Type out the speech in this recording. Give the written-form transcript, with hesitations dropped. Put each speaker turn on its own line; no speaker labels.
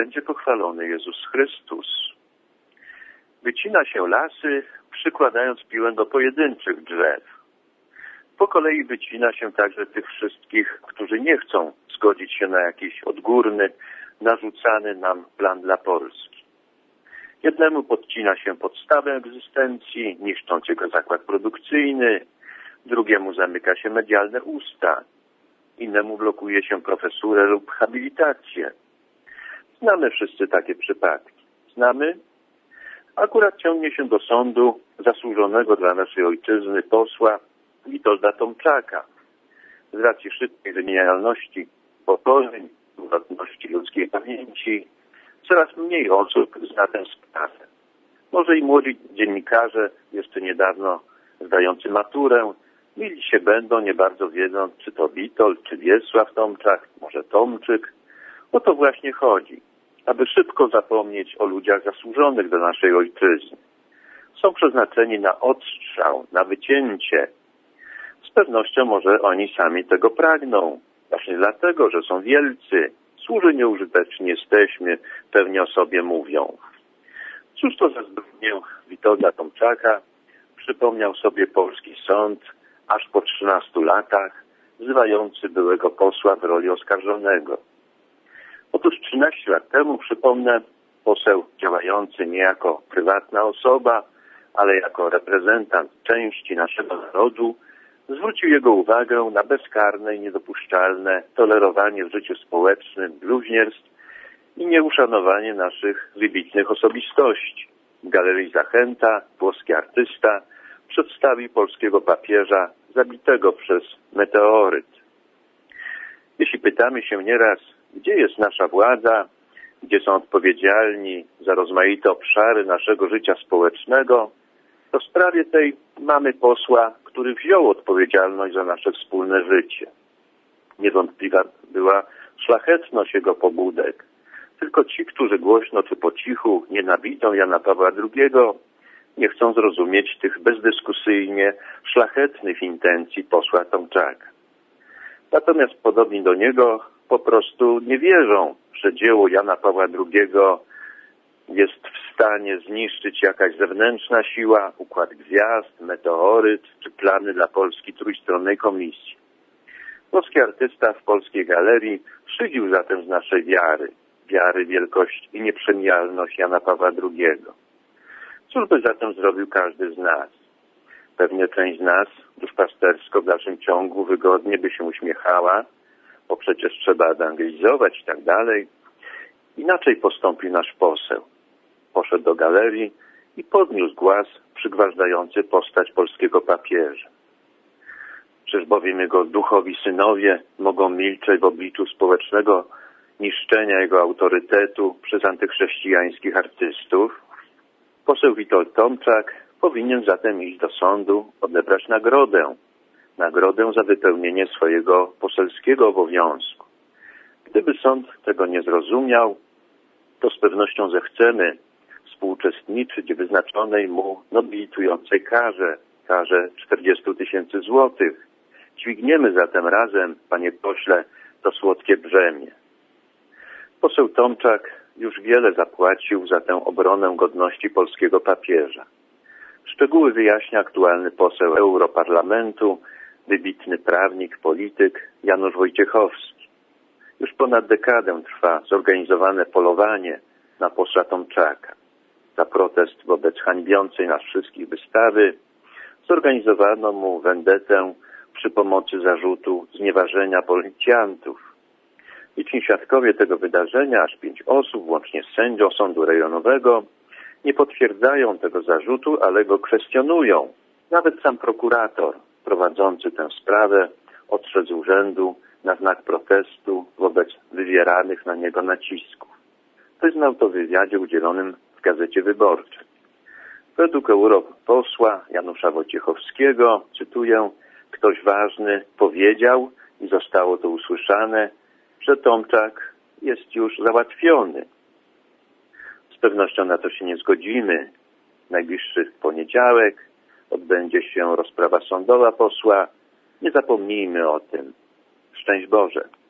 będzie pochwalony Jezus Chrystus. Wycina się lasy, przykładając piłę do pojedynczych drzew. Po kolei wycina się także tych wszystkich, którzy nie chcą zgodzić się na jakiś odgórny, narzucany nam plan dla Polski. Jednemu podcina się podstawę egzystencji, niszcząc jego zakład produkcyjny, drugiemu zamyka się medialne usta, innemu blokuje się profesurę lub habilitację. Znamy wszyscy takie przypadki. Znamy? Akurat ciągnie się do sądu zasłużonego dla naszej ojczyzny posła Witolda Tomczaka. Z racji szybkiej wymienialności pokoleń, urodności ludzkiej pamięci, coraz mniej osób zna tę sprawę. Może i młodzi dziennikarze, jeszcze niedawno zdający maturę, mylić się będą, nie bardzo wiedząc, czy to Witold, czy Wiesław Tomczak, może Tomczyk. O to właśnie chodzi, aby szybko zapomnieć o ludziach zasłużonych do naszej ojczyzny. Są przeznaczeni na odstrzał, na wycięcie. Z pewnością może oni sami tego pragną. Właśnie dlatego, że są wielcy. Służy nieużyteczni jesteśmy, pewnie o sobie mówią. Cóż to za zbrodnię Witolda Tomczaka przypomniał sobie polski sąd aż po 13 latach, wzywający byłego posła w roli oskarżonego. Otóż 13 lat temu, przypomnę, poseł działający nie jako prywatna osoba, ale jako reprezentant części naszego narodu, zwrócił jego uwagę na bezkarne i niedopuszczalne tolerowanie w życiu społecznym bluźnierstw i nieuszanowanie naszych wybitnych osobistości. W Galerii Zachęta włoski artysta przedstawił polskiego papieża zabitego przez meteoryt. Jeśli pytamy się nieraz, gdzie jest nasza władza, gdzie są odpowiedzialni za rozmaite obszary naszego życia społecznego, to w sprawie tej mamy posła, który wziął odpowiedzialność za nasze wspólne życie. Niewątpliwa była szlachetność jego pobudek. Tylko ci, którzy głośno czy po cichu nienawidzą Jana Pawła II, nie chcą zrozumieć tych bezdyskusyjnie szlachetnych intencji posła Tomczaka. Natomiast podobni do niego po prostu nie wierzą, że dzieło Jana Pawła II jest w stanie zniszczyć jakaś zewnętrzna siła, układ gwiazd, meteoryt czy plany dla Polski trójstronnej komisji. Włoski artysta w polskiej galerii szydził zatem z naszej wiary, wielkość i nieprzemijalność Jana Pawła II. Cóż by zatem zrobił każdy z nas? Pewnie część z nas duszpastersko w dalszym ciągu wygodnie by się uśmiechała, bo przecież trzeba ewangelizować i tak dalej. Inaczej postąpił nasz poseł. Poszedł do galerii i podniósł głaz przygważdający postać polskiego papieża. Czyż bowiem jego duchowi synowie mogą milczeć w obliczu społecznego niszczenia jego autorytetu przez antychrześcijańskich artystów? Poseł Witold Tomczak powinien zatem iść do sądu, odebrać nagrodę za wypełnienie swojego poselskiego obowiązku. Gdyby sąd tego nie zrozumiał, to z pewnością zechcemy współuczestniczyć w wyznaczonej mu nobilitującej karze 40 000 złotych. Dźwigniemy zatem razem, panie pośle, to słodkie brzemię. Poseł Tomczak już wiele zapłacił za tę obronę godności polskiego papieża. Szczegóły wyjaśnia aktualny poseł Europarlamentu, wybitny prawnik, polityk Janusz Wojciechowski. Już ponad dekadę trwa zorganizowane polowanie na posła Tomczaka. Za protest wobec hańbiącej nas wszystkich wystawy zorganizowano mu wendetę przy pomocy zarzutu znieważenia policjantów. Liczni świadkowie tego wydarzenia, aż 5 osób, łącznie z sędzią sądu rejonowego, nie potwierdzają tego zarzutu, ale go kwestionują. Nawet sam prokurator prowadzący tę sprawę odszedł z urzędu na znak protestu wobec wywieranych na niego nacisków. Wyznał to w wywiadzie udzielonym w Gazecie Wyborczej. Według europosła Janusza Wojciechowskiego, cytuję, ktoś ważny powiedział i zostało to usłyszane, że Tomczak jest już załatwiony. Z pewnością na to się nie zgodzimy. W najbliższy poniedziałek odbędzie się rozprawa sądowa posła. Nie zapomnijmy o tym. Szczęść Boże.